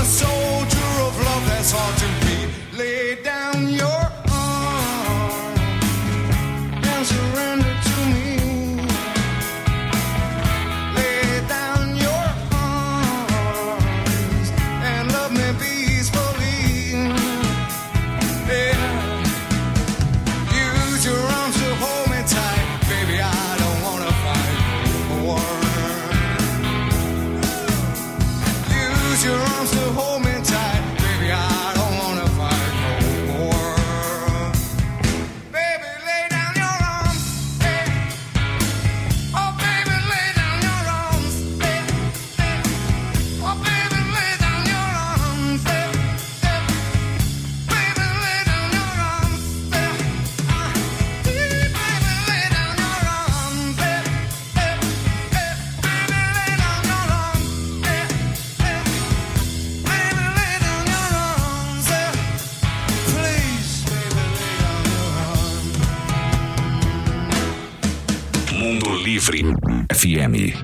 Livre FM.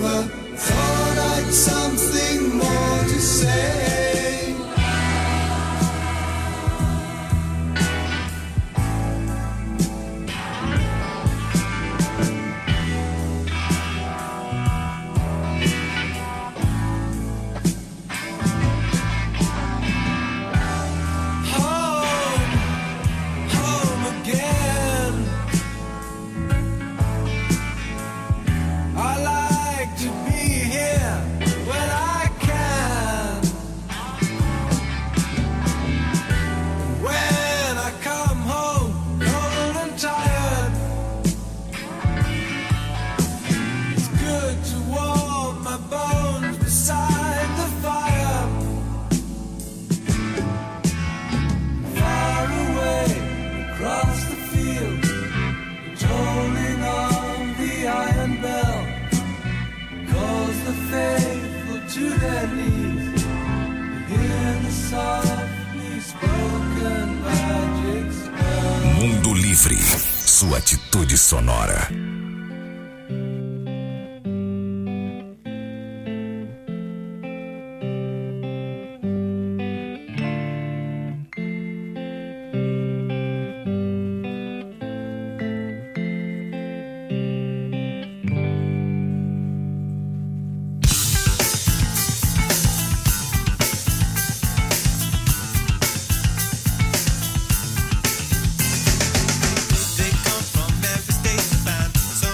never thought I'd something more to say. Mundo Livre, sua atitude sonora. They come from Memphis, State, Japan.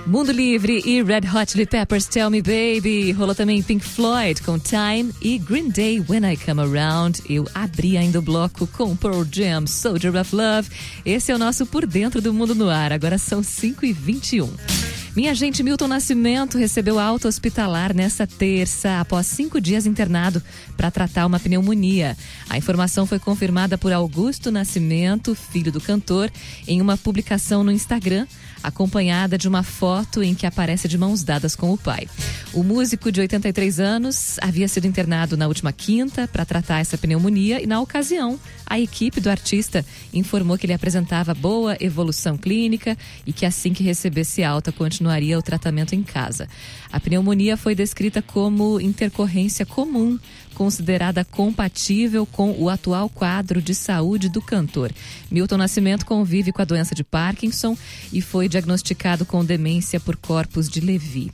Mundo Livre e Red Hot Chili Peppers, Tell Me Baby. Rolou também Pink Floyd com Time e Green Day, When I Come Around. Eu abri ainda o bloco com Pearl Jam, Soldier of Love. Esse é o nosso Por Dentro do Mundo no Ar. Agora são 5h21. Minha gente, Milton Nascimento recebeu alta hospitalar nesta terça, após 5 dias internado para tratar uma pneumonia. A informação foi confirmada por Augusto Nascimento, filho do cantor, em uma publicação no Instagram, acompanhada de uma foto em que aparece de mãos dadas com o pai. O músico de 83 anos havia sido internado na última quinta para tratar essa pneumonia e, na ocasião, a equipe do artista informou que ele apresentava boa evolução clínica e que assim que recebesse alta continuaria o tratamento em casa. A pneumonia foi descrita como intercorrência comum, considerada compatível com o atual quadro de saúde do cantor. Milton Nascimento convive com a doença de Parkinson e foi diagnosticado com demência por corpus de Levy.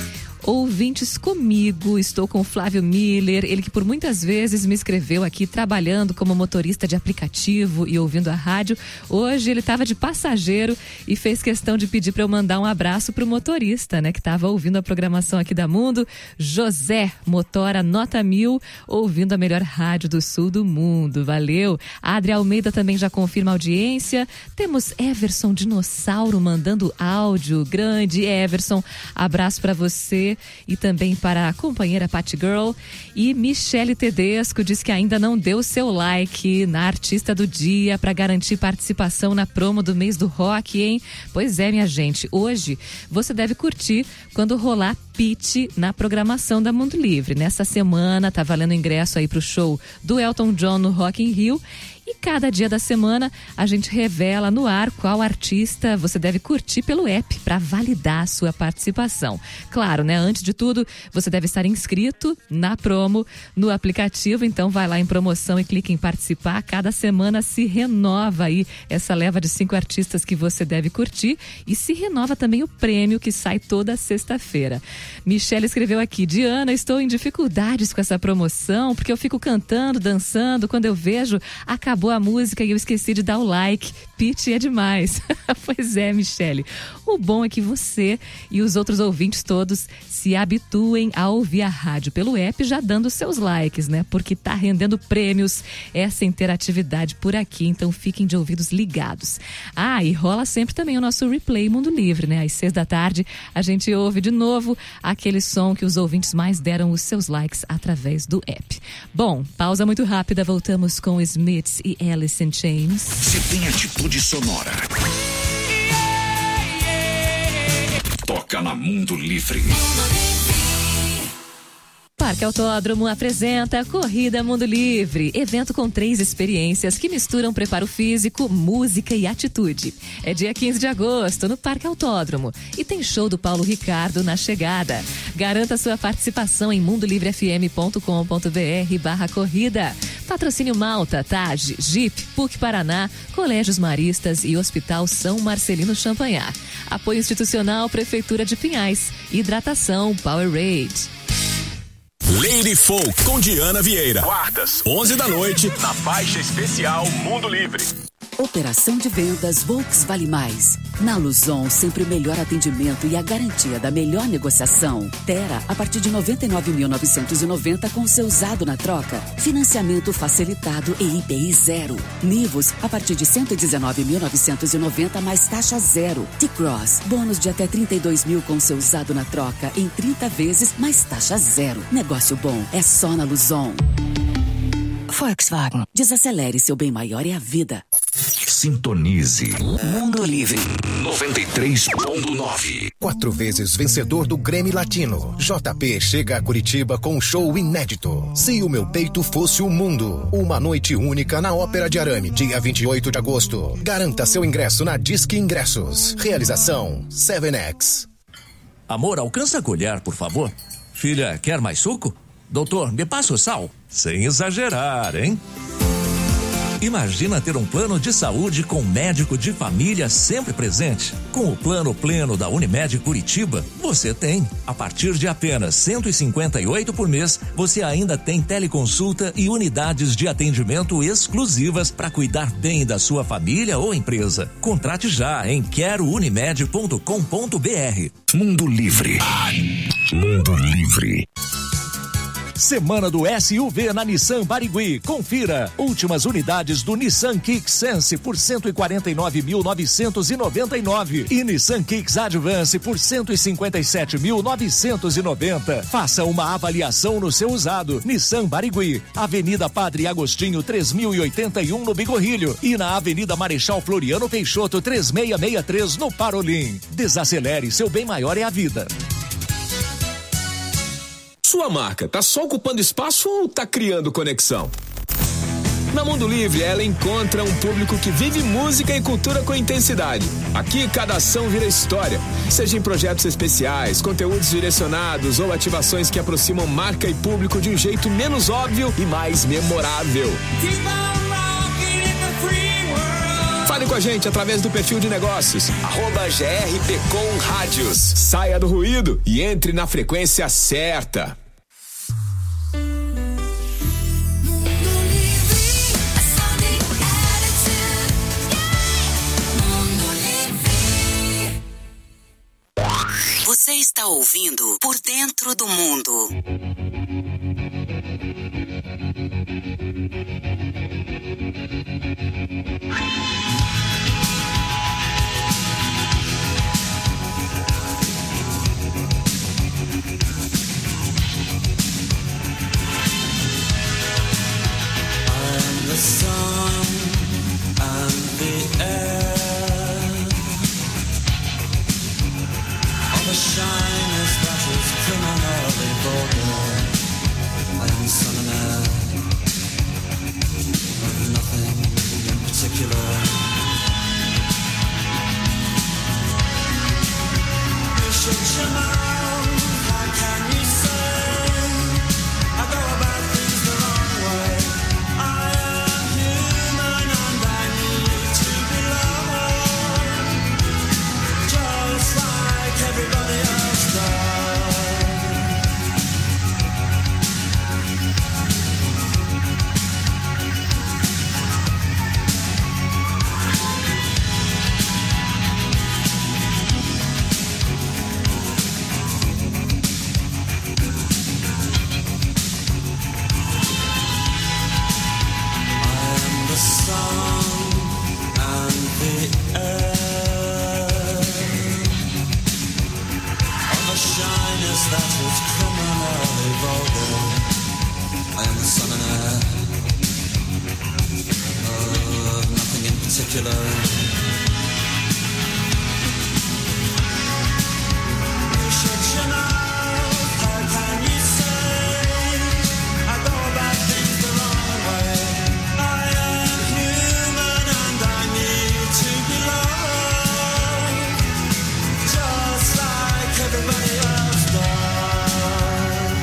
Ouvintes comigo, estou com o Flávio Miller, ele que por muitas vezes me escreveu aqui trabalhando como motorista de aplicativo e ouvindo a rádio. Hoje ele estava de passageiro e fez questão de pedir para eu mandar um abraço para o motorista, né, que estava ouvindo a programação aqui da Mundo. José, motora nota 1000, ouvindo a melhor rádio do sul do mundo. Valeu! A Adri Almeida também já confirma a audiência. Temos Everson Dinossauro mandando áudio. Grande Everson, abraço para você e também para a companheira Patty Girl. E Michele Tedesco diz que ainda não deu seu like na Artista do Dia para garantir participação na promo do mês do rock, hein? Pois é, minha gente, hoje você deve curtir quando rolar pitch na programação da Mundo Livre. Nessa semana tá valendo ingresso aí pro show do Elton John no Rock in Rio. E cada dia da semana a gente revela no ar qual artista você deve curtir pelo app para validar a sua participação. Claro, né? Antes de tudo, você deve estar inscrito na promo no aplicativo. Então vai lá em promoção e clique em participar. Cada semana se renova aí essa leva de 5 artistas que você deve curtir e se renova também o prêmio que sai toda sexta-feira. Michelle escreveu aqui: Diana, estou em dificuldades com essa promoção porque eu fico cantando, dançando, quando eu vejo acabou a música e eu esqueci de dar o like. Pitch é demais. Pois é, Michele. O bom é que você e os outros ouvintes todos se habituem a ouvir a rádio pelo app já dando seus likes, né? Porque tá rendendo prêmios essa interatividade por aqui, então fiquem de ouvidos ligados. Ah, e rola sempre também o nosso replay Mundo Livre, né? Às 6 da tarde a gente ouve de novo aquele som que os ouvintes mais deram os seus likes através do app. Bom, pausa muito rápida, voltamos com Smiths e Alice in Chains. Se tem atitude sonora, toca na Mundo Livre. Parque Autódromo apresenta Corrida Mundo Livre, evento com 3 experiências que misturam preparo físico, música e atitude. É dia 15 de agosto no Parque Autódromo e tem show do Paulo Ricardo na chegada. Garanta sua participação em mundolivrefm.com.br/corrida. Patrocínio Malta, TAG, Jeep, PUC Paraná, Colégios Maristas e Hospital São Marcelino Champagnat. Apoio institucional Prefeitura de Pinhais. Hidratação Powerade. Lady Folk com Diana Vieira. Quartas, 11 da noite, na faixa especial Mundo Livre. Operação de vendas Volks Vale Mais. Na Luzon, sempre o melhor atendimento e a garantia da melhor negociação. Terra, a partir de 99.990 com seu usado na troca. Financiamento facilitado e IPI 0. Nivus, a partir de 119.990 mais taxa 0. T-Cross, bônus de até 32 mil com seu usado na troca em 30 vezes mais taxa 0. Negócio bom é só na Luzon. Volkswagen. Desacelere, seu bem maior é a vida. sintonize. Mundo Livre 93.9. 4 vezes vencedor do Grammy Latino. JP chega a Curitiba com um show inédito. Se o meu peito fosse o mundo. Uma noite única na Ópera de Arame, dia 28 de agosto. Garanta seu ingresso na Disque Ingressos. Realização 7X. Amor, alcança a colher, por favor. Filha, quer mais suco? Doutor, me passa o sal? Sem exagerar, hein? Imagina ter um plano de saúde com médico de família sempre presente. Com o plano pleno da Unimed Curitiba, você tem. A partir de apenas R$158 por mês, você ainda tem teleconsulta e unidades de atendimento exclusivas para cuidar bem da sua família ou empresa. Contrate já em querounimed.com.br. Mundo Livre. Mundo Livre. Semana do SUV na Nissan Barigui. Confira. Últimas unidades do Nissan Kicks Sense por 149.999 e Nissan Kicks Advance por 157.990. Faça uma avaliação no seu usado. Nissan Barigui, Avenida Padre Agostinho 3081 no Bigorrilho e na Avenida Marechal Floriano Peixoto 3663 no Parolim. Desacelere, seu bem maior é a vida. Sua marca tá só ocupando espaço ou tá criando conexão? Na Mundo Livre, ela encontra um público que vive música e cultura com intensidade. Aqui, cada ação vira história. Seja em projetos especiais, conteúdos direcionados ou ativações que aproximam marca e público de um jeito menos óbvio e mais memorável. Fale com a gente através do perfil de negócios, @GRPcom Rádios. Saia do ruído e entre na frequência certa. Você está ouvindo Por Dentro do Mundo. I'm the sun and the air. All the shyness that is criminally vulgar. I am sun and air of nothing in particular. You should know, how can you say I go about things the wrong way? I am human and I need to be loved, just like everybody else does. The sun and the air, all the shyness that is criminally vulgar. I am the sun and air of nothing in particular. You should know, how can you say I go about things the wrong way? I am human and I need to be loved, just like everybody else does.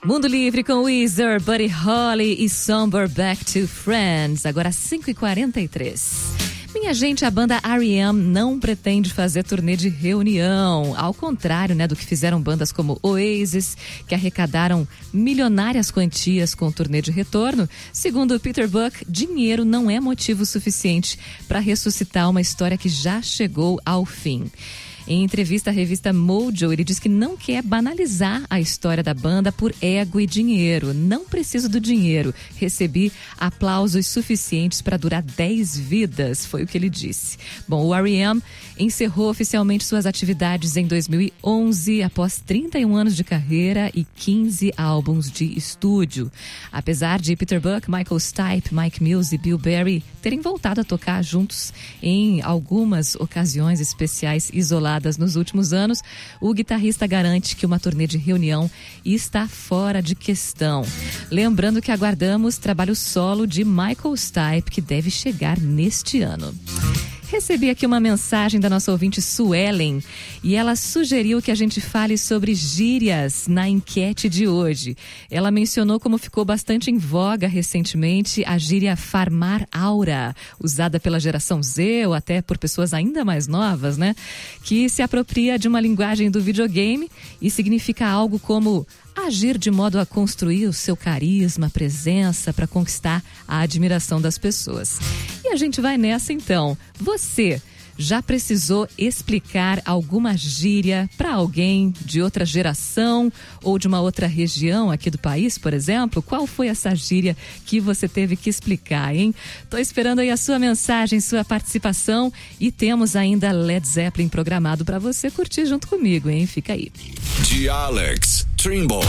Mundo Livre com Weezer, Buddy Holly e Somber Back to Friends. Agora 5h43. Minha gente, a banda R.E.M. não pretende fazer turnê de reunião. Ao contrário, do que fizeram bandas como Oasis, que arrecadaram milionárias quantias com o turnê de retorno. Segundo Peter Buck, dinheiro não é motivo suficiente para ressuscitar uma história que já chegou ao fim. Em entrevista à revista Mojo, ele diz que não quer banalizar a história da banda por ego e dinheiro. Não preciso do dinheiro. Recebi aplausos suficientes para durar 10 vidas, foi o que ele disse. Bom, o R.E.M. encerrou oficialmente suas atividades em 2011, após 31 anos de carreira e 15 álbuns de estúdio. Apesar de Peter Buck, Michael Stipe, Mike Mills e Bill Berry terem voltado a tocar juntos em algumas ocasiões especiais isoladas nos últimos anos, o guitarrista garante que uma turnê de reunião está fora de questão. Lembrando que aguardamos trabalho solo de Michael Stipe, que deve chegar neste ano. Recebi aqui uma mensagem da nossa ouvinte Suelen e ela sugeriu que a gente fale sobre gírias na enquete de hoje. Ela mencionou como ficou bastante em voga recentemente a gíria farmar aura, usada pela geração Z ou até por pessoas ainda mais novas, que se apropria de uma linguagem do videogame e significa algo como agir de modo a construir o seu carisma, presença para conquistar a admiração das pessoas. E a gente vai nessa então. Você já precisou explicar alguma gíria para alguém de outra geração ou de uma outra região aqui do país, por exemplo? Qual foi essa gíria que você teve que explicar, hein? Tô esperando aí a sua mensagem, sua participação e temos ainda Led Zeppelin programado para você curtir junto comigo, hein? Fica aí. De Alex Trimble.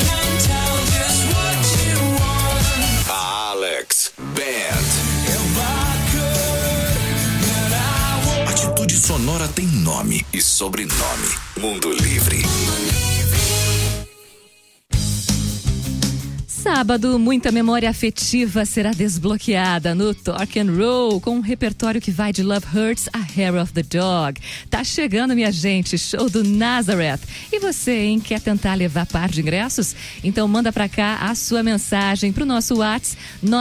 A Alex Band. Atitude sonora tem nome e sobrenome. Mundo Livre. Sábado, muita memória afetiva será desbloqueada no Talk and Roll, com um repertório que vai de Love Hurts a Hair of the Dog. Tá chegando, minha gente, show do Nazareth. E você, hein, quer tentar levar par de ingressos? Então manda pra cá a sua mensagem pro nosso WhatsApp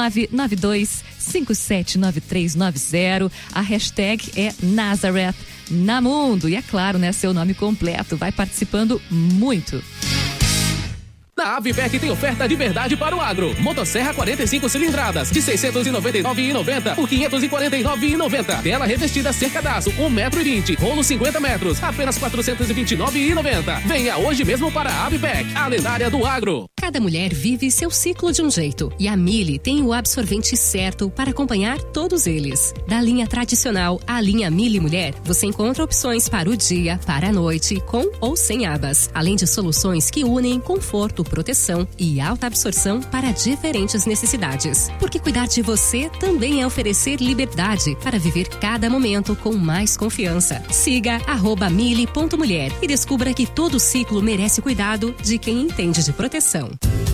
992-579390. A hashtag é Nazareth na Mundo. E é claro, seu nome completo. Vai participando muito. Na Avipec tem oferta de verdade para o agro. Motosserra 45 cilindradas de R$ 699,90 por R$ 549,90. Tela revestida cerca d'áço 1,20 m, rolo 50 metros, apenas R$ 429,90. Venha hoje mesmo para a Avipec, a lendária do agro. Cada mulher vive seu ciclo de um jeito e a Mili tem o absorvente certo para acompanhar todos eles. Da linha tradicional à linha Mili Mulher, você encontra opções para o dia, para a noite, com ou sem abas, além de soluções que unem conforto, proteção e alta absorção para diferentes necessidades. Porque cuidar de você também é oferecer liberdade para viver cada momento com mais confiança. Siga @mili.mulher e descubra que todo ciclo merece cuidado de quem entende de proteção.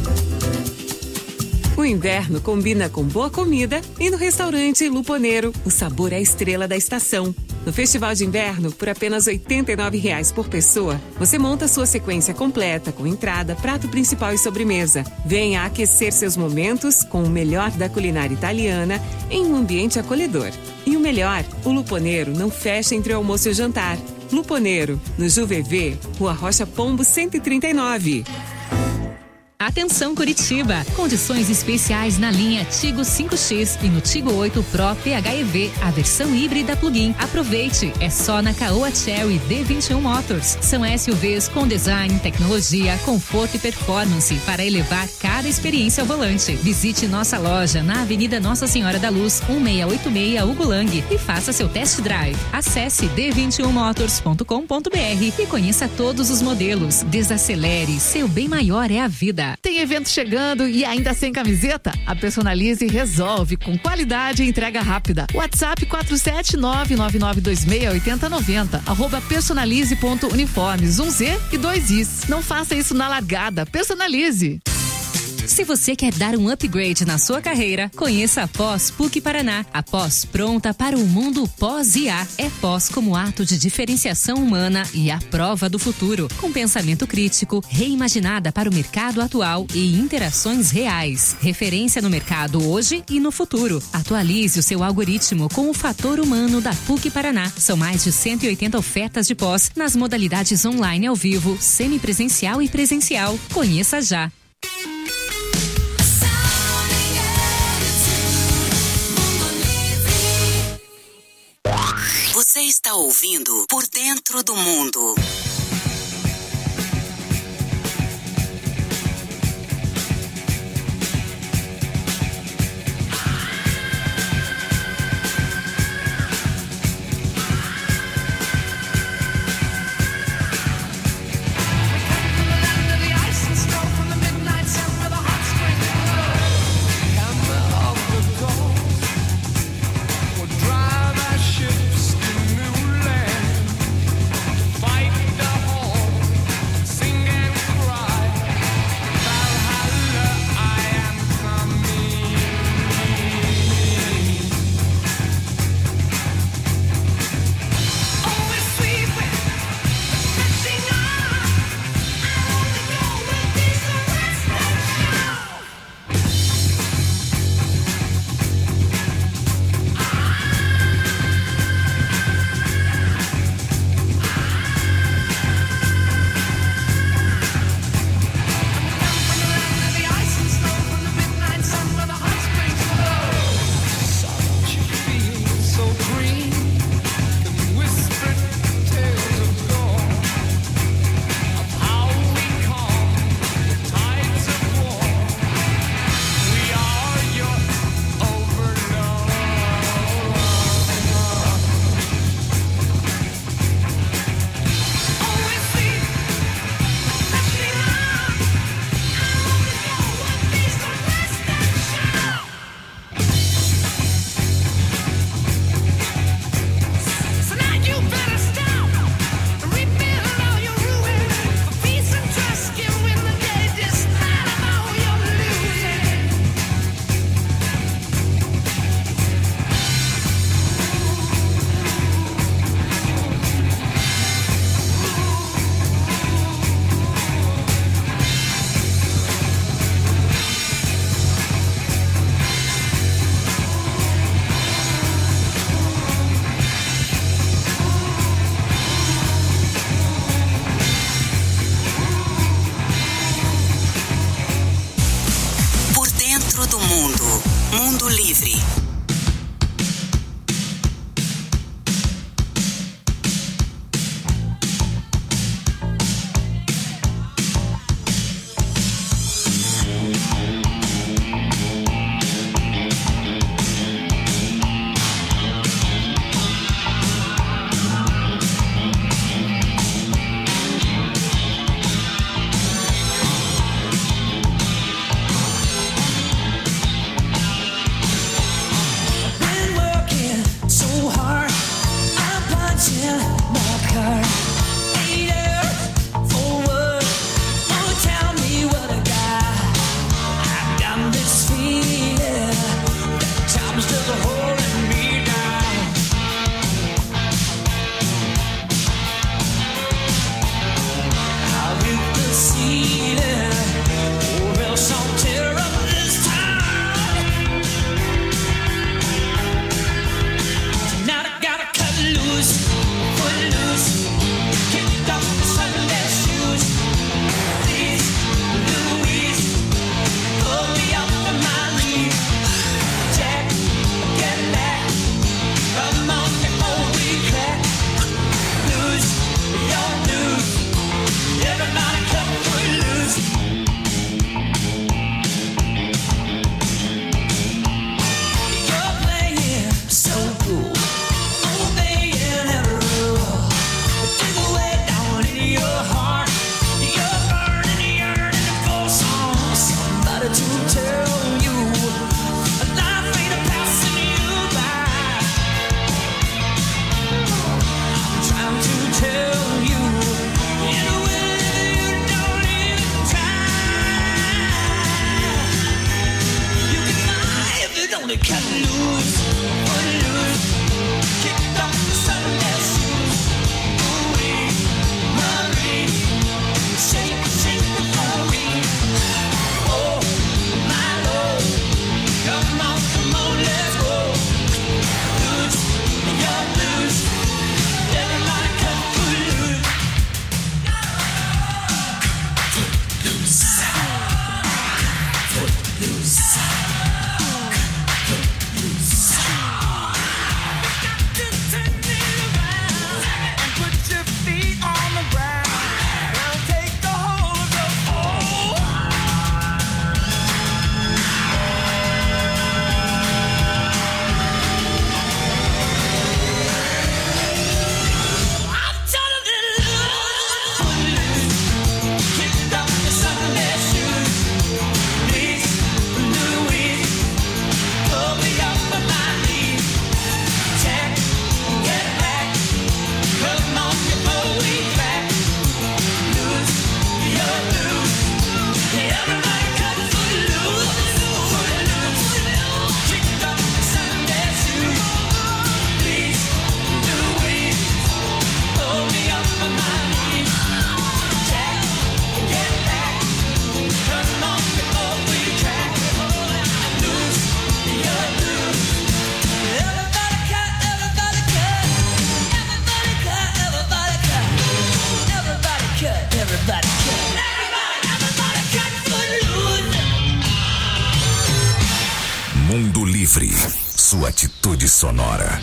O inverno combina com boa comida e no restaurante Luponeiro, o sabor é a estrela da estação. No Festival de Inverno, por apenas R$ 89,00 por pessoa, você monta sua sequência completa com entrada, prato principal e sobremesa. Venha aquecer seus momentos com o melhor da culinária italiana em um ambiente acolhedor. E o melhor, o Luponeiro não fecha entre o almoço e o jantar. Luponeiro, no JuVV, Rua Rocha Pombo 139. Atenção Curitiba! Condições especiais na linha Tigo 5X e no Tigo 8 Pro PHEV, a versão híbrida plug-in. Aproveite! É só na Caoa Chery D21 Motors. São SUVs com design, tecnologia, conforto e performance para elevar cada experiência ao volante. Visite nossa loja na Avenida Nossa Senhora da Luz, 1686 Hugo Lang e faça seu test drive. Acesse d21motors.com.br e conheça todos os modelos. Desacelere, seu bem maior é a vida. Tem evento chegando e ainda sem camiseta? A Personalize resolve com qualidade e entrega rápida. WhatsApp 47999268090. @personalize.uniformes, 1Z e 2Is. Não faça isso na largada. Personalize. Se você quer dar um upgrade na sua carreira, conheça a Pós PUC Paraná. A pós pronta para o mundo pós-IA. É pós como ato de diferenciação humana e a prova do futuro, com pensamento crítico, reimaginada para o mercado atual e interações reais. Referência no mercado hoje e no futuro. Atualize o seu algoritmo com o fator humano da PUC Paraná. São mais de 180 ofertas de pós nas modalidades online ao vivo, semipresencial e presencial. Conheça já. Você está ouvindo Por Dentro do Mundo. Mundo Livre. Livre, sua atitude sonora.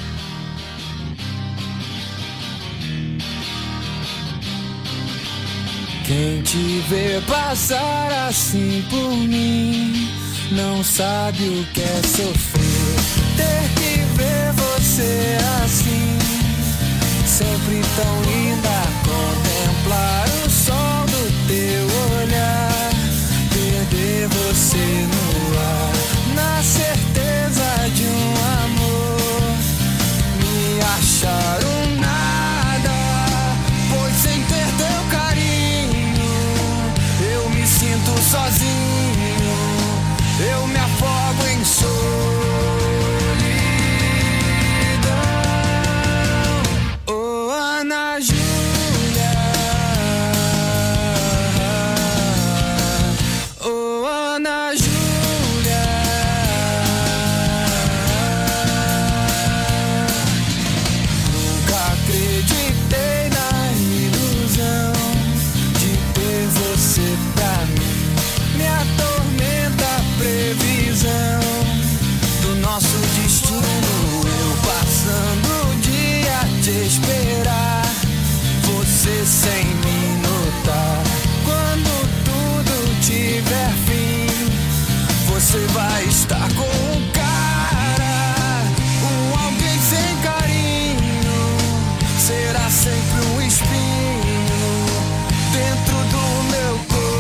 Quem te vê passar assim por mim não sabe o que é sofrer. Ter que ver você assim, sempre tão linda. Contemplar o sol do teu olhar, perder você no ar, na certeza de um amor, me achar um nada, pois sem ter teu carinho eu me sinto sozinho, eu me afogo em solidão. Oh, Ana Júlia, oh, Ana Júlia, nunca acreditei na ilusão de ter você pra mim. Me atormenta a previsão do nosso destino. Eu passando o dia a te esperar, você sem me notar. Quando tudo tiver fim, você vai estar com um cara, alguém sem carinho. Será sempre um espinho dentro do meu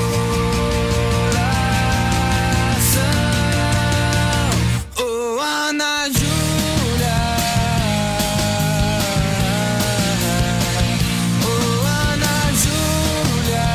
coração. Oh, Ana Júlia, oh, Ana Júlia.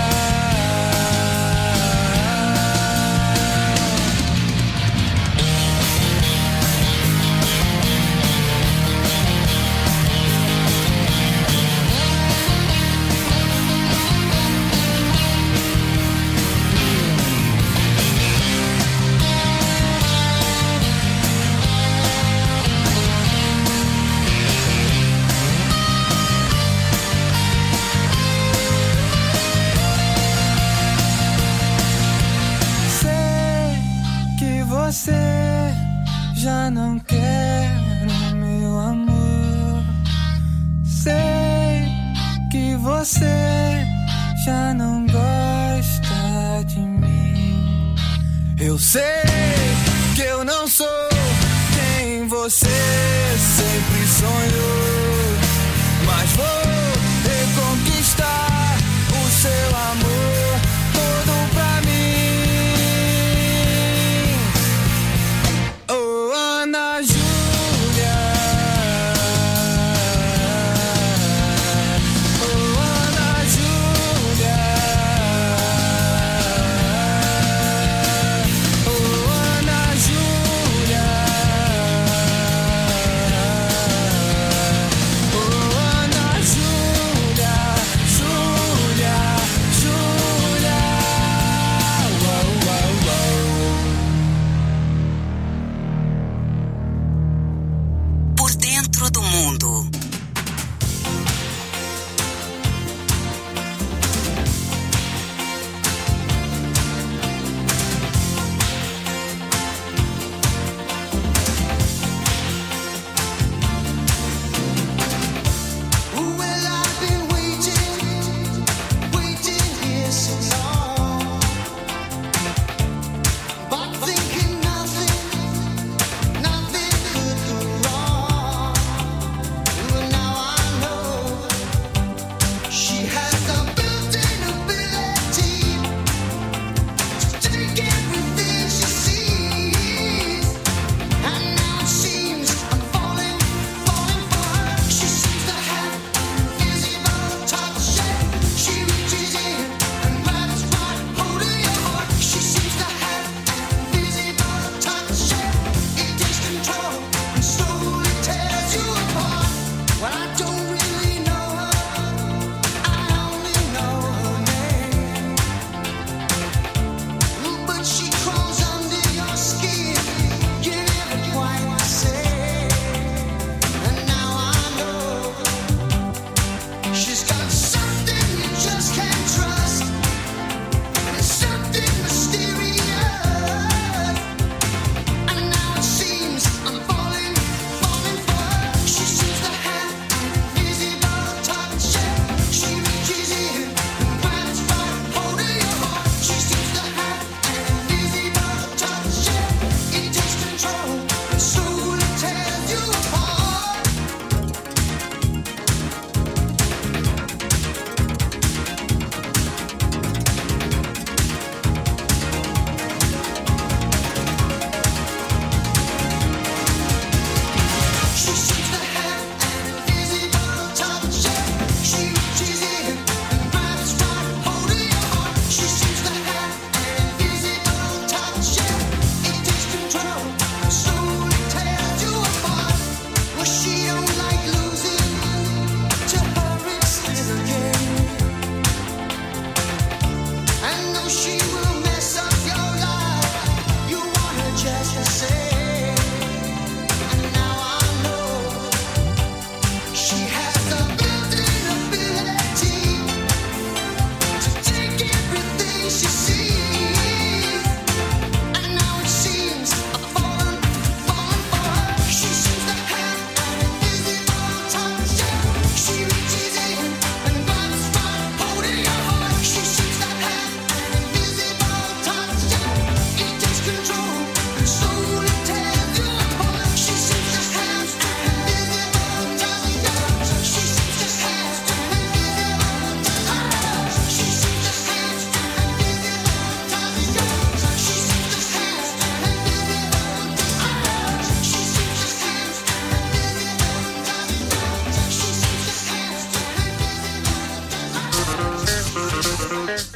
Sei que você já não quer o meu amor. Sei que você já não gosta de mim. Eu sei que eu não sou quem você sempre sonhou, mas vou reconquistar o seu amor todo pra mim. Oh, Ana Júlia, oh, Ana Júlia, oh, Ana Júlia, oh, Ana Júlia, Júlia, Júlia.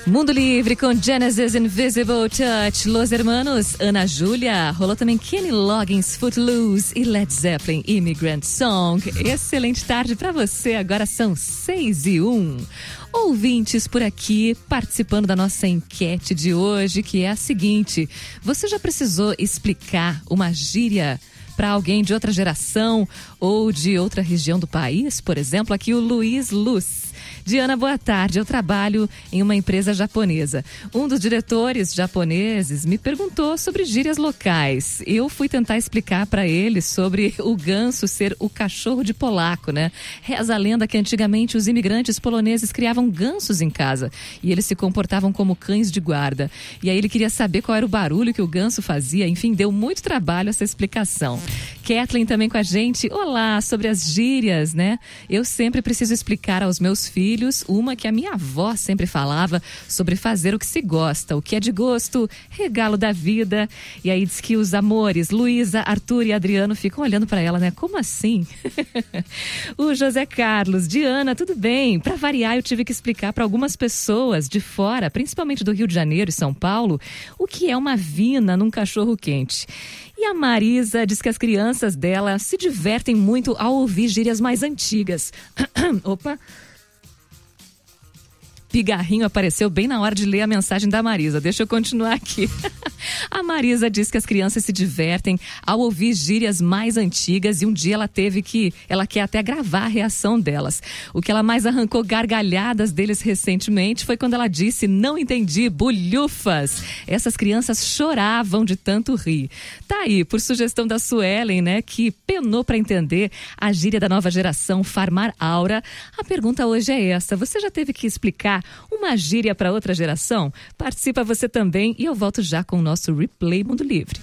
Mundo Livre com Genesis Invisible Touch, Los Hermanos, Ana Júlia, rolou também Kenny Loggins, Footloose e Led Zeppelin, Immigrant Song. Excelente tarde pra você, agora são 6:01. Ouvintes por aqui participando da nossa enquete de hoje, que é a seguinte: você já precisou explicar uma gíria para alguém de outra geração ou de outra região do país? Por exemplo, aqui o Luiz Luz. Diana, boa tarde. Eu trabalho em uma empresa japonesa. Um dos diretores japoneses me perguntou sobre gírias locais. Eu fui tentar explicar para ele sobre o ganso ser o cachorro de polaco, né? Reza a lenda que antigamente os imigrantes poloneses criavam gansos em casa e eles se comportavam como cães de guarda. E aí ele queria saber qual era o barulho que o ganso fazia. Enfim, deu muito trabalho essa explicação. Kathleen também com a gente. Olá, sobre as gírias, né? Eu sempre preciso explicar aos meus filhos uma que a minha avó sempre falava sobre fazer o que se gosta, o que é de gosto, regalo da vida. E aí diz que os amores, Luísa, Arthur e Adriano ficam olhando para ela, né? Como assim? O José Carlos, Diana, tudo bem? Para variar, eu tive que explicar para algumas pessoas de fora, principalmente do Rio de Janeiro e São Paulo, o que é uma vina num cachorro quente. E a Marisa diz que as crianças dela se divertem muito ao ouvir gírias mais antigas. Opa! Pigarrinho apareceu bem na hora de ler a mensagem da Marisa. Deixa eu continuar aqui. A Marisa diz que as crianças se divertem ao ouvir gírias mais antigas e um dia ela quer até gravar a reação delas. O que ela mais arrancou gargalhadas deles recentemente foi quando ela disse: não entendi, bulhufas. Essas crianças choravam de tanto rir. Tá aí, por sugestão da Suelen, né, que penou para entender a gíria da nova geração, farmar aura. A pergunta hoje é essa: você já teve que explicar uma gíria para outra geração? Participa você também e eu volto já com o nosso Replay Mundo Livre.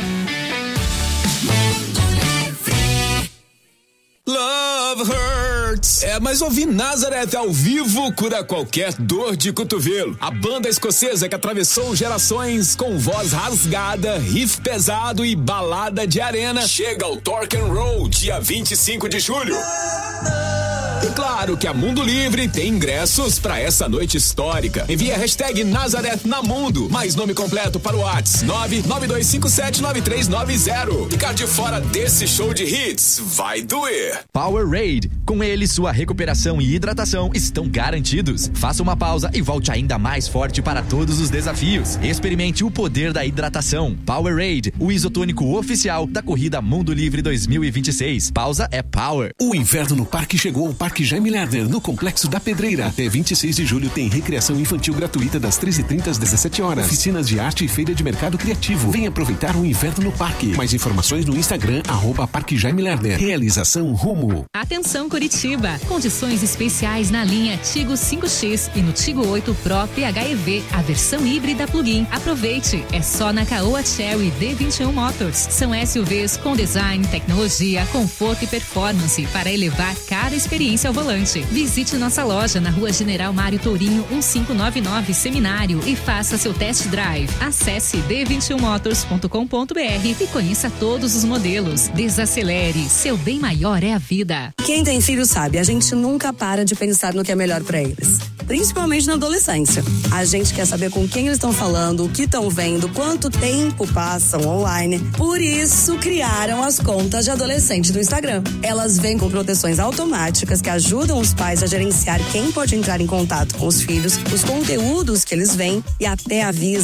Love Hurts. Mas ouvir Nazareth ao vivo cura qualquer dor de cotovelo. A banda escocesa que atravessou gerações com voz rasgada, riff pesado e balada de arena chega ao Torque and Roll dia 25 de julho. E claro que a Mundo Livre tem ingressos para essa noite histórica. Envie a hashtag Nazareth na Mundo, mais nome completo para o WhatsApp 992579390. Ficar de fora desse show de hits vai doer. Powerade. Com ele, sua recuperação e hidratação estão garantidos. Faça uma pausa e volte ainda mais forte para todos os desafios. Experimente o poder da hidratação. Powerade, o isotônico oficial da corrida Mundo Livre 2026. Pausa é power. O inverno no parque chegou ao Parque Jaime Lerner, no Complexo da Pedreira. Até 26 de julho tem recreação infantil gratuita das 13h30 às 17 horas. Oficinas de arte e feira de mercado criativo. Venha aproveitar o inverno no parque. Mais informações no Instagram, @Parque Jaime Lerner. Realização Rumo. Atenção Curitiba, condições especiais na linha Tigo 5X e no Tigo 8 Pro PHEV, a versão híbrida plug-in. Aproveite, é só na Caoa Chery D21 Motors. São SUVs com design, tecnologia, conforto e performance para elevar cada experiência ao volante. Visite nossa loja na Rua General Mário Tourinho 1599 Seminário e faça seu test drive. Acesse d21motors.com.br e conheça todos os modelos. Desacelere, seu bem maior é a vida. Quem tem filho sabe, a gente nunca para de pensar no que é melhor pra eles. Principalmente na adolescência. A gente quer saber com quem eles estão falando, o que estão vendo, quanto tempo passam online. Por isso, criaram as contas de adolescente do Instagram. Elas vêm com proteções automáticas que ajudam os pais a gerenciar quem pode entrar em contato com os filhos, os conteúdos que eles veem e até avisam